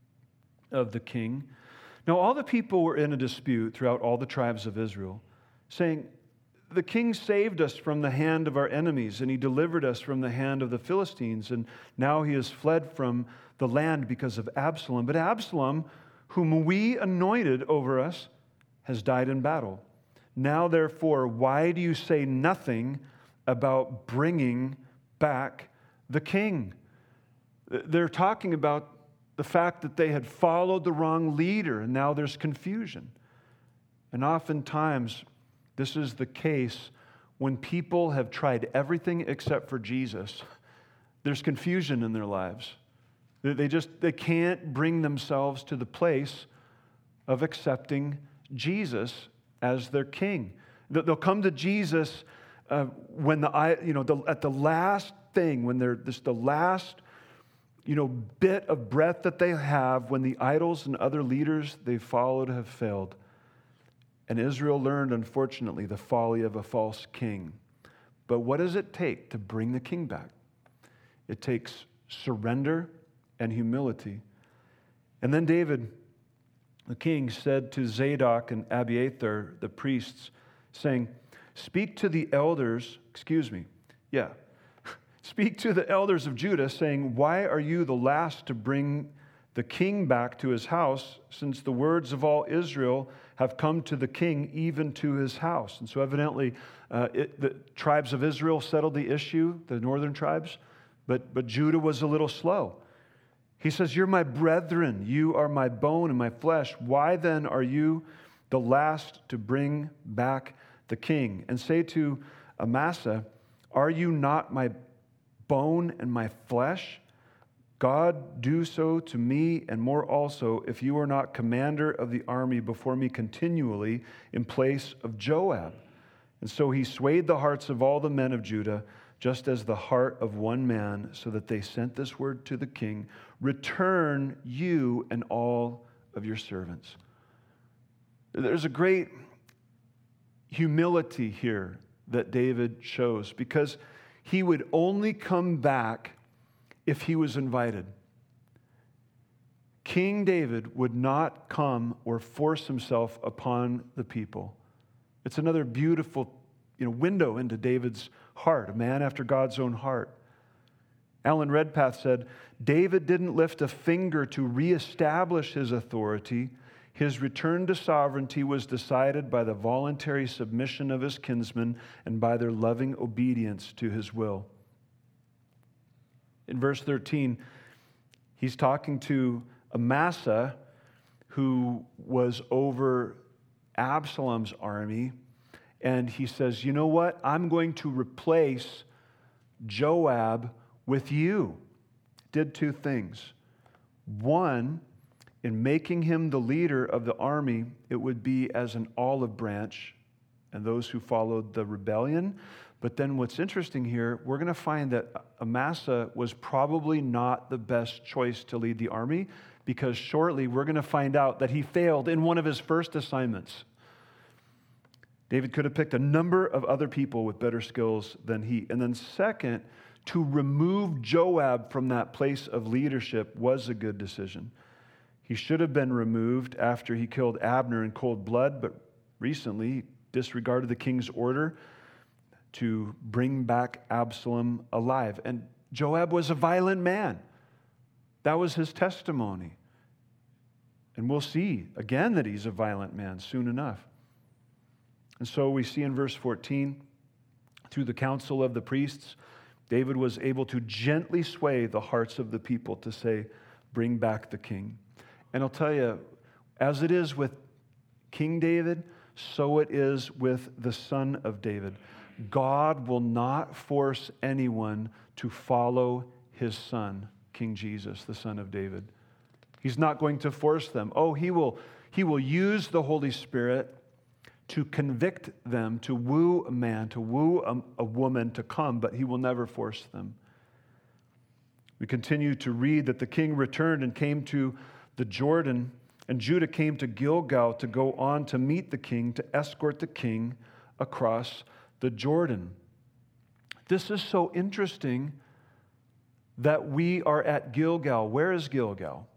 of the king. Now, all the people were in a dispute throughout all the tribes of Israel, saying, the king saved us from the hand of our enemies, and he delivered us from the hand of the Philistines, and now he has fled from the land because of Absalom. But Absalom, whom we anointed over us, has died in battle. Now, therefore, why do you say nothing about bringing back the king? They're talking about the fact that they had followed the wrong leader, and now there's confusion. And oftentimes, this is the case when people have tried everything except for Jesus. There's confusion in their lives. They just they can't bring themselves to the place of accepting Jesus as their king. They'll come to Jesus uh, when the you know the, at the last thing, when they're this the last you know bit of breath that they have, when the idols and other leaders they followed have failed. And Israel learned, unfortunately, the folly of a false king. But what does it take to bring the king back? It takes surrender and humility. And then David, the king, said to Zadok and Abiathar, the priests, saying, speak to the elders, excuse me, yeah, speak to the elders of Judah, saying, why are you the last to bring the king back to his house, since the words of all Israel have come to the king, even to his house? And so evidently, uh, it, the tribes of Israel settled the issue, the northern tribes, but, but Judah was a little slow. He says, you're my brethren, you are my bone and my flesh. Why then are you the last to bring back the king? And say to Amasa, are you not my bone and my flesh? God, do so to me and more also, if you are not commander of the army before me continually in place of Joab. And so he swayed the hearts of all the men of Judah, just as the heart of one man, so that they sent this word to the king, return you and all of your servants. There's a great humility here that David chose, because he would only come back if he was invited. King David would not come or force himself upon the people. It's another beautiful, you know, window into David's heart, a man after God's own heart. Alan Redpath said, David didn't lift a finger to reestablish his authority. His return to sovereignty was decided by the voluntary submission of his kinsmen and by their loving obedience to his will. In verse thirteen, he's talking to Amasa, who was over Absalom's army, and he says, you know what? I'm going to replace Joab with you. Did two things. One, in making him the leader of the army, it would be as an olive branch and those who followed the rebellion. But then what's interesting here, we're going to find that Amasa was probably not the best choice to lead the army, because shortly we're going to find out that he failed in one of his first assignments. David could have picked a number of other people with better skills than he. And then second, to remove Joab from that place of leadership was a good decision. He should have been removed after he killed Abner in cold blood, but recently he disregarded the king's order to bring back Absalom alive. And Joab was a violent man. That was his testimony. And we'll see again that he's a violent man soon enough. And so we see in verse fourteen, through the counsel of the priests, David was able to gently sway the hearts of the people to say, bring back the king. And I'll tell you, as it is with King David, so it is with the son of David. God will not force anyone to follow his son, King Jesus, the son of David. He's not going to force them. Oh, he will, he will use the Holy Spirit to convict them, to woo a man, to woo a, a woman to come, but he will never force them. We continue to read that the king returned and came to the Jordan, and Judah came to Gilgal to go on to meet the king, to escort the king across the Jordan. This is so interesting that we are at Gilgal. Where is Gilgal?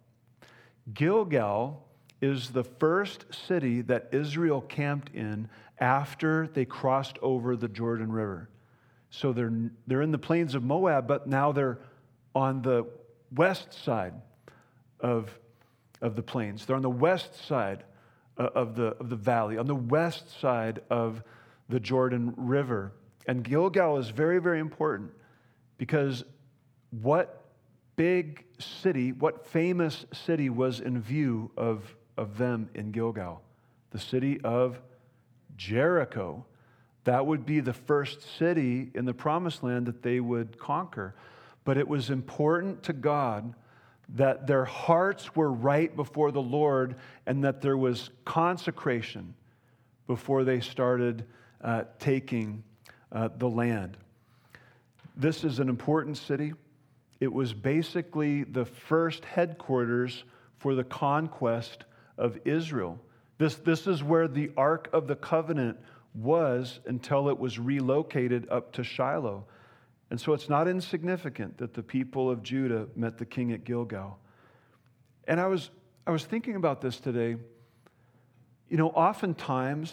Gilgal is the first city that Israel camped in after they crossed over the Jordan River. So they're, they're in the plains of Moab, but now they're on the west side of, of the plains. They're on the west side of the, of the valley, on the west side of the Jordan River. And Gilgal is very, very important, because what big city, what famous city was in view of, of them in Gilgal? The city of Jericho. That would be the first city in the promised land that they would conquer. But it was important to God that their hearts were right before the Lord, and that there was consecration before they started uh, taking uh, the land. This is an important city. It was basically the first headquarters for the conquest of Israel. This, this is where the Ark of the Covenant was until it was relocated up to Shiloh. And so it's not insignificant that the people of Judah met the king at Gilgal. And I was, I was thinking about this today. You know, oftentimes,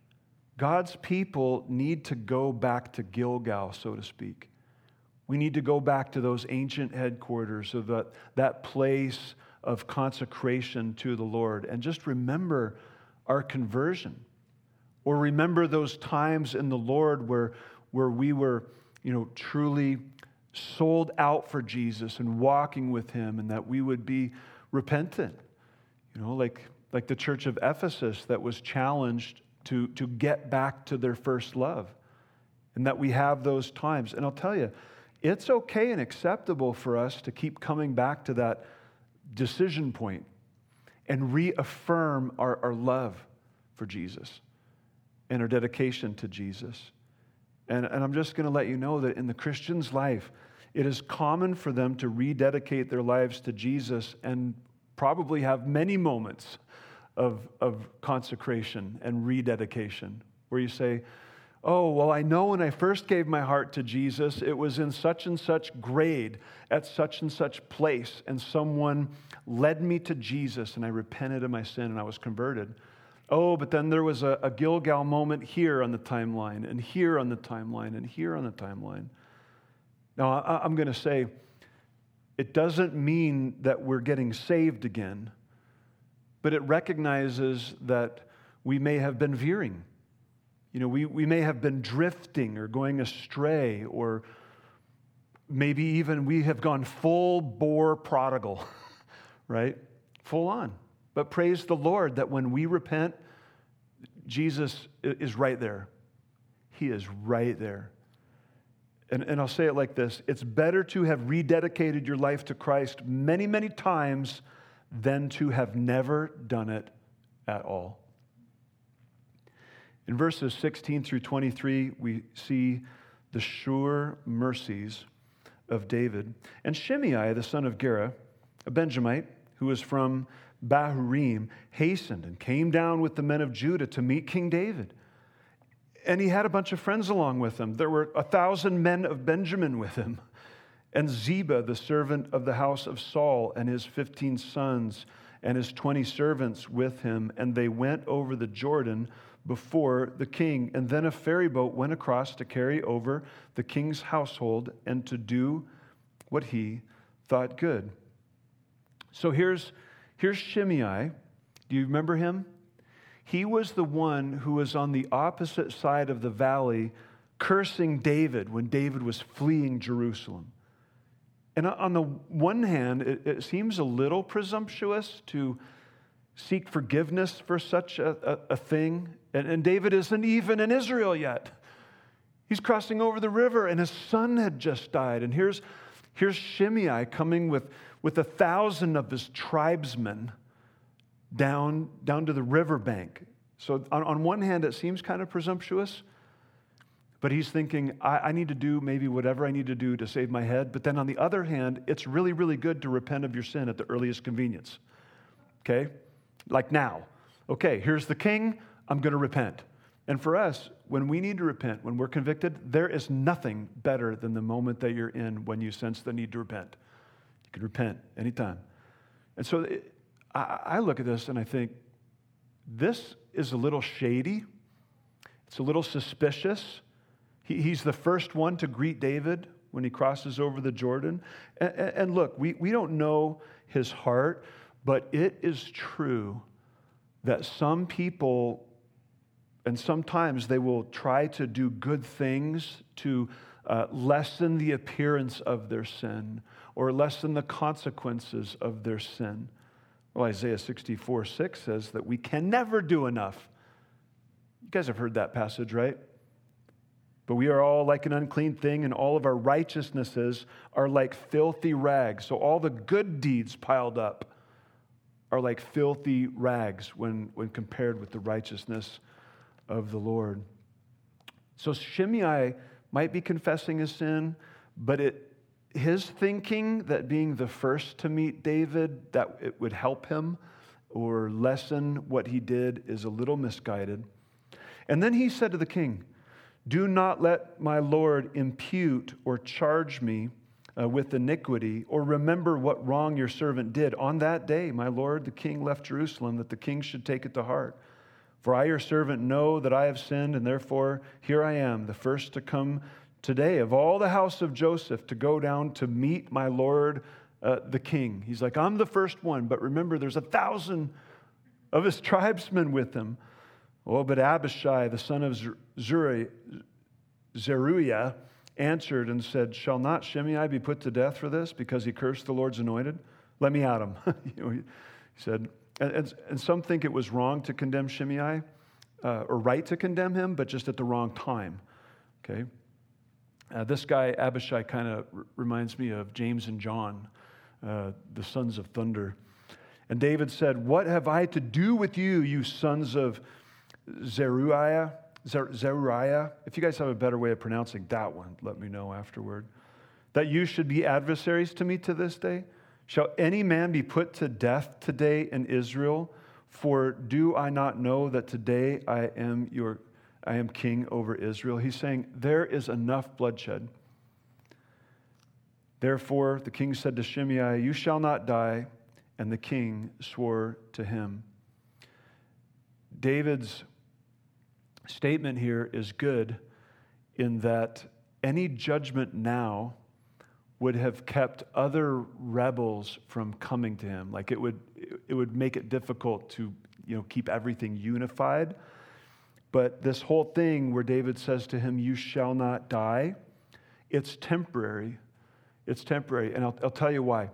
God's people need to go back to Gilgal, so to speak. We need to go back to those ancient headquarters of that, that place of consecration to the Lord, and just remember our conversion. Or remember those times in the Lord where, where we were, you know, truly sold out for Jesus and walking with him, and that we would be repentant. You know, like, like the church of Ephesus that was challenged to, to get back to their first love. And that we have those times. And I'll tell you, it's okay and acceptable for us to keep coming back to that decision point and reaffirm our, our love for Jesus and our dedication to Jesus. And, and I'm just going to let you know that in the Christian's life, it is common for them to rededicate their lives to Jesus and probably have many moments of, of consecration and rededication where you say, Oh, well, I know when I first gave my heart to Jesus, it was in such and such grade at such and such place, and someone led me to Jesus, and I repented of my sin, and I was converted. Oh, but then there was a, a Gilgal moment here on the timeline, and here on the timeline, and here on the timeline. Now, I, I'm going to say, it doesn't mean that we're getting saved again, but it recognizes that we may have been veering. You know, we, we may have been drifting or going astray, or maybe even we have gone full bore prodigal, right? Full on. But praise the Lord that when we repent, Jesus is right there. He is right there. And, and I'll say it like this. It's better to have rededicated your life to Christ many, many times than to have never done it at all. In verses sixteen through twenty-three, we see the sure mercies of David. And Shimei, the son of Gera, a Benjamite, who was from Bahurim, hastened and came down with the men of Judah to meet King David. And he had a bunch of friends along with him. There were a thousand men of Benjamin with him. And Ziba, the servant of the house of Saul, and his fifteen sons and his twenty servants with him. And they went over the Jordan before the king. And then a ferry boat went across to carry over the king's household and to do what he thought good. So here's, here's Shimei. Do you remember him? He was the one who was on the opposite side of the valley cursing David when David was fleeing Jerusalem. And on the one hand, it, it seems a little presumptuous to seek forgiveness for such a, a, a thing. And, and David isn't even in Israel yet. He's crossing over the river, and his son had just died. And here's, here's Shimei coming with, with a thousand of his tribesmen down, down to the riverbank. So on, on one hand, it seems kind of presumptuous, but he's thinking, I, I need to do maybe whatever I need to do to save my head. But then on the other hand, it's really, really good to repent of your sin at the earliest convenience. Okay? Like now. Okay, here's the king. I'm going to repent. And for us, when we need to repent, when we're convicted, there is nothing better than the moment that you're in when you sense the need to repent. You can repent anytime. And so it, I, I look at this and I think, this is a little shady. It's a little suspicious. He, he's the first one to greet David when he crosses over the Jordan. And, and look, we, we don't know his heart, but it is true that some people, and sometimes they will try to do good things to uh, lessen the appearance of their sin or lessen the consequences of their sin. Well, Isaiah sixty-four six says that we can never do enough. You guys have heard that passage, right? But we are all like an unclean thing, and all of our righteousnesses are like filthy rags. So all the good deeds piled up are like filthy rags when, when compared with the righteousness of the Lord. So Shimei might be confessing his sin, but it his thinking that being the first to meet David, that it would help him or lessen what he did is a little misguided. And then he said to the king, "Do not let my Lord impute or charge me uh, with iniquity, or remember what wrong your servant did. On that day, my Lord, the king left Jerusalem, that the king should take it to heart. For I, your servant, know that I have sinned, and therefore here I am, the first to come today of all the house of Joseph to go down to meet my Lord, uh, the king." He's like, I'm the first one, but remember, there's a thousand of his tribesmen with him. Oh, but Abishai, the son of Zeruiah, answered and said, "Shall not Shimei be put to death for this, because he cursed the Lord's anointed? Let me at him." you know, he said, and, and, and some think it was wrong to condemn Shimei, uh, or right to condemn him, but just at the wrong time. Okay? Uh, this guy, Abishai, kind of r- reminds me of James and John, uh, the sons of thunder. And David said, "What have I to do with you, you sons of Zeruiah?" Zer- Zeruiah. If you guys have a better way of pronouncing that one, let me know afterward. "That you should be adversaries to me to this day? Shall any man be put to death today in Israel? For do I not know that today I am your I am king over Israel. He's saying, there is enough bloodshed. Therefore, the king said to Shimei, you shall not die. And the king swore to him. David's statement here is good in that any judgment now would have kept other rebels from coming to him. Like it would, it would make it difficult to, you know, keep everything unified. But this whole thing where David says to him, you shall not die, it's temporary. It's temporary. And I'll, I'll tell you why.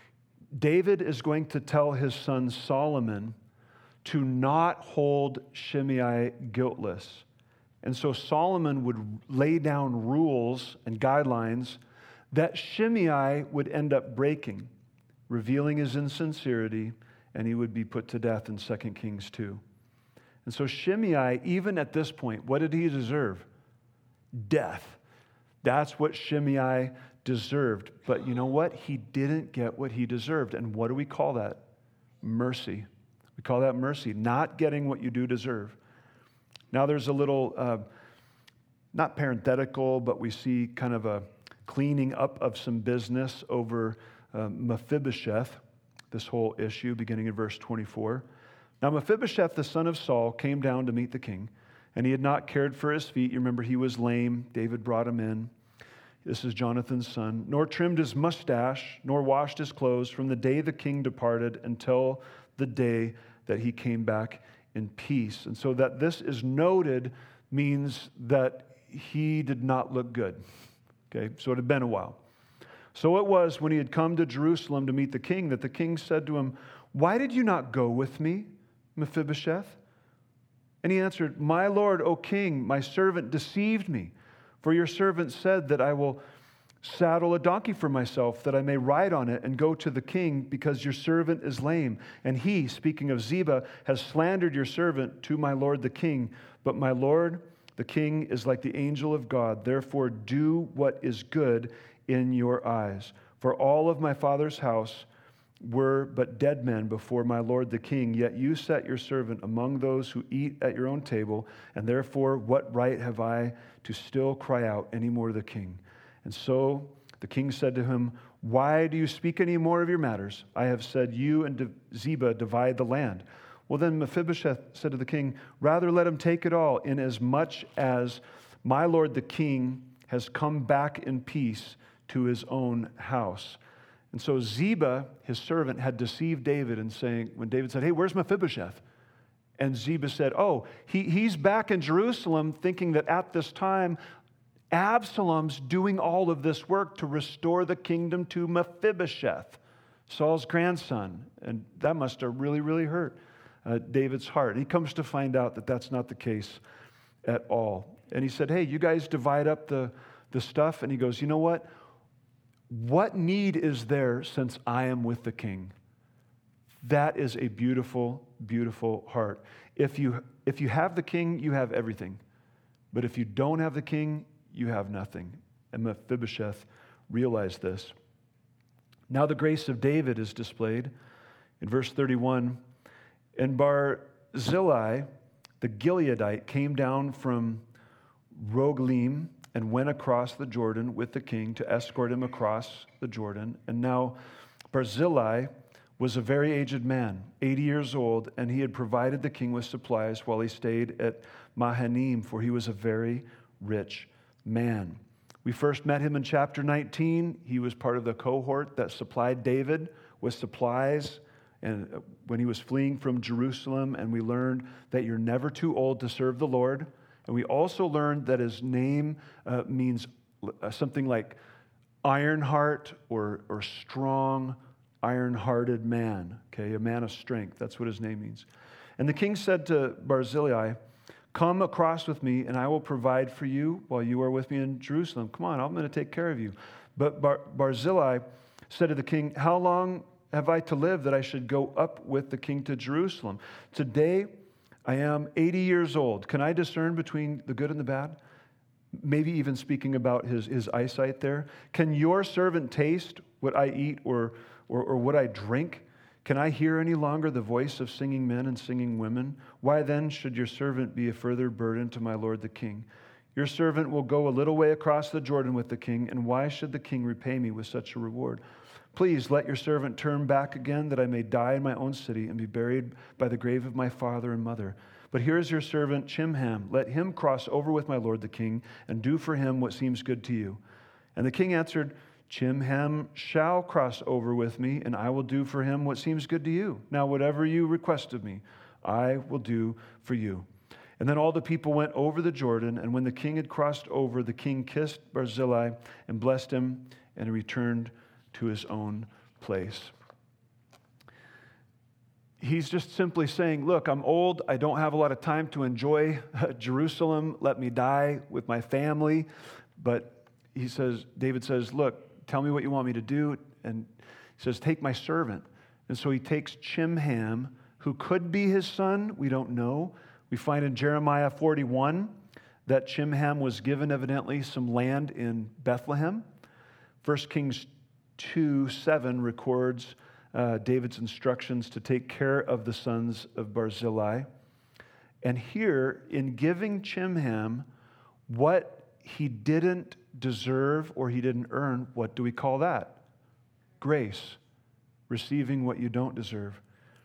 David is going to tell his son Solomon to not hold Shimei guiltless. And so Solomon would lay down rules and guidelines that Shimei would end up breaking, revealing his insincerity, and he would be put to death in Second Kings two. And so Shimei, even at this point, what did he deserve? Death. That's what Shimei deserved. But you know what? He didn't get what he deserved. And what do we call that? Mercy. We call that mercy, not getting what you do deserve. Now there's a little, uh, not parenthetical, but we see kind of a cleaning up of some business over uh, Mephibosheth, this whole issue, beginning in verse twenty-four. Now Mephibosheth, the son of Saul, came down to meet the king, and he had not cared for his feet. You remember he was lame. David brought him in. This is Jonathan's son. Nor trimmed his mustache, nor washed his clothes from the day the king departed until the day that he came back in peace. And so that this is noted means that he did not look good. Okay, so it had been a while. So it was when he had come to Jerusalem to meet the king that the king said to him, why did you not go with me, Mephibosheth? And he answered, my lord, O king, my servant deceived me. For your servant said that I will saddle a donkey for myself, that I may ride on it and go to the king, because your servant is lame. And he, speaking of Ziba, has slandered your servant to my lord the king. But my lord the king is like the angel of God. Therefore do what is good in your eyes. For all of my father's house were but dead men before my lord the king, yet you set your servant among those who eat at your own table, and therefore what right have I to still cry out any more to the king? And so the king said to him, why do you speak any more of your matters? I have said, you and Ziba divide the land. Well, then Mephibosheth said to the king, rather let him take it all, inasmuch as my lord the king has come back in peace to his own house. And so Ziba, his servant, had deceived David in saying, when David said, hey, where's Mephibosheth? And Ziba said, oh, he, he's back in Jerusalem, thinking that at this time, Absalom's doing all of this work to restore the kingdom to Mephibosheth, Saul's grandson. And that must have really, really hurt uh, David's heart. He comes to find out that that's not the case at all. And he said, hey, you guys divide up the, the stuff. And he goes, you know what? What need is there since I am with the king? That is a beautiful, beautiful heart. If you, if you have the king, you have everything. But if you don't have the king, you have nothing. And Mephibosheth realized this. Now the grace of David is displayed in verse thirty-one. And Barzillai, the Gileadite, came down from Rogelim and went across the Jordan with the king to escort him across the Jordan. And now Barzillai was a very aged man, eighty years old, and he had provided the king with supplies while he stayed at Mahanaim, for he was a very rich man. We first met him in chapter nineteen. He was part of the cohort that supplied David with supplies and when he was fleeing from Jerusalem, and we learned that you're never too old to serve the Lord. And we also learned that his name uh, means uh, something like Ironheart or, or strong, iron-hearted man, okay, a man of strength. That's what his name means. And the king said to Barzillai, come across with me, and I will provide for you while you are with me in Jerusalem. Come on, I'm going to take care of you. But Bar- Barzillai said to the king, how long have I to live that I should go up with the king to Jerusalem? Today I am eighty years old. Can I discern between the good and the bad? Maybe even speaking about his, his eyesight there. Can your servant taste what I eat or, or, or what I drink? Can I hear any longer the voice of singing men and singing women? Why then should your servant be a further burden to my lord the king? Your servant will go a little way across the Jordan with the king, and why should the king repay me with such a reward? Please let your servant turn back again, that I may die in my own city and be buried by the grave of my father and mother. But here is your servant Chimham. Let him cross over with my lord the king, and do for him what seems good to you. And the king answered, Chimham shall cross over with me, and I will do for him what seems good to you. Now whatever you request of me, I will do for you. And then all the people went over the Jordan, and when the king had crossed over, the king kissed Barzillai and blessed him, and he returned to his own place. He's just simply saying, look, I'm old. I don't have a lot of time to enjoy Jerusalem. Let me die with my family. But he says, David says, look, tell me what you want me to do. And he says, take my servant. And so he takes Chimham, who could be his son. We don't know. We find in Jeremiah forty-one that Chimham was given evidently some land in Bethlehem. First Kings two seven records uh, David's instructions to take care of the sons of Barzillai. And here, in giving Chimham what he didn't deserve or he didn't earn, what do we call that? Grace. Receiving what you don't deserve.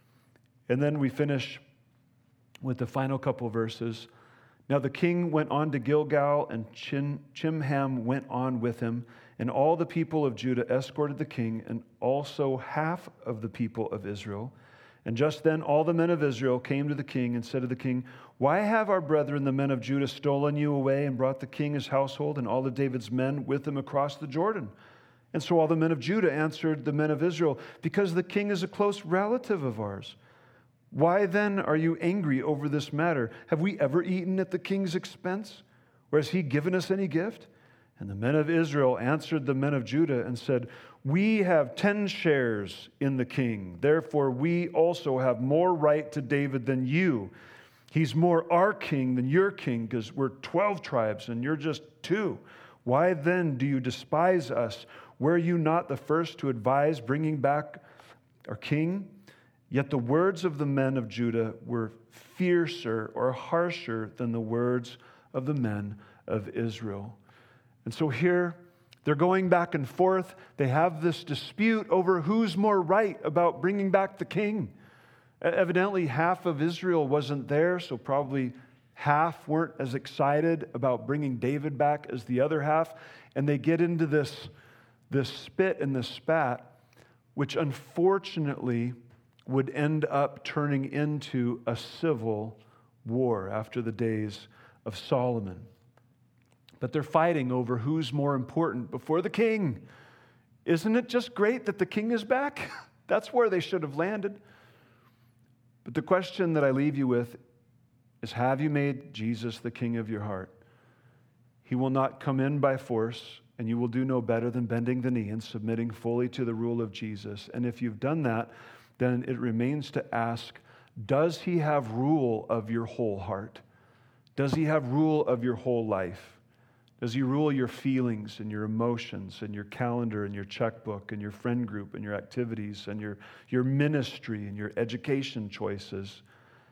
And then we finish with the final couple verses. Now the king went on to Gilgal, and Chin, Chimham went on with him, and all the people of Judah escorted the king, and also half of the people of Israel. And just then all the men of Israel came to the king and said to the king, why have our brethren, the men of Judah, stolen you away and brought the king, his household, and all of David's men with him across the Jordan? And so all the men of Judah answered the men of Israel, because the king is a close relative of ours. Why then are you angry over this matter? Have we ever eaten at the king's expense? Or has he given us any gift? And the men of Israel answered the men of Judah and said, we have ten shares in the king. Therefore, we also have more right to David than you. He's more our king than your king, because we're twelve tribes and you're just two. Why then do you despise us? Were you not the first to advise bringing back our king? Yet the words of the men of Judah were fiercer or harsher than the words of the men of Israel. And so here, they're going back and forth. They have this dispute over who's more right about bringing back the king. Evidently, half of Israel wasn't there, so probably half weren't as excited about bringing David back as the other half. And they get into this, this spit and this spat, which unfortunately would end up turning into a civil war after the days of Solomon. But they're fighting over who's more important before the king. Isn't it just great that the king is back? That's where they should have landed. But the question that I leave you with is, have you made Jesus the king of your heart? He will not come in by force, and you will do no better than bending the knee and submitting fully to the rule of Jesus. And if you've done that, then it remains to ask, does he have rule of your whole heart? Does he have rule of your whole life? Does he rule your feelings and your emotions and your calendar and your checkbook and your friend group and your activities and your, your ministry and your education choices?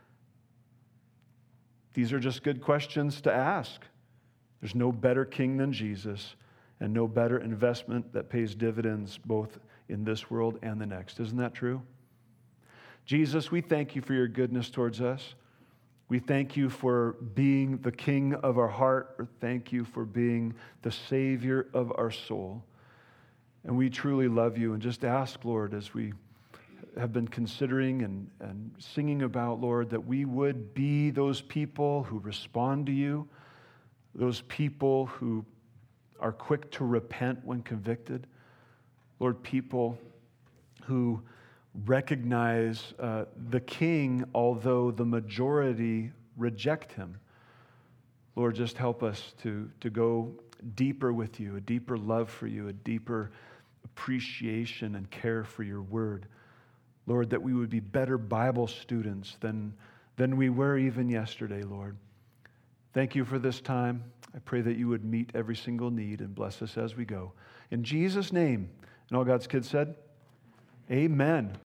These are just good questions to ask. There's no better king than Jesus, and no better investment that pays dividends both in this world and the next. Isn't that true? Jesus, we thank you for your goodness towards us. We thank you for being the king of our heart. Or thank you for being the Savior of our soul. And we truly love you, and just ask, Lord, as we have been considering and, and singing about, Lord, that we would be those people who respond to you, those people who are quick to repent when convicted. Lord, people who recognize uh, the king, although the majority reject him. Lord, just help us to, to go deeper with you, a deeper love for you, a deeper appreciation and care for your word. Lord, that we would be better Bible students than, than we were even yesterday, Lord. Thank you for this time. I pray that you would meet every single need and bless us as we go. In Jesus' name, and all God's kids said, amen.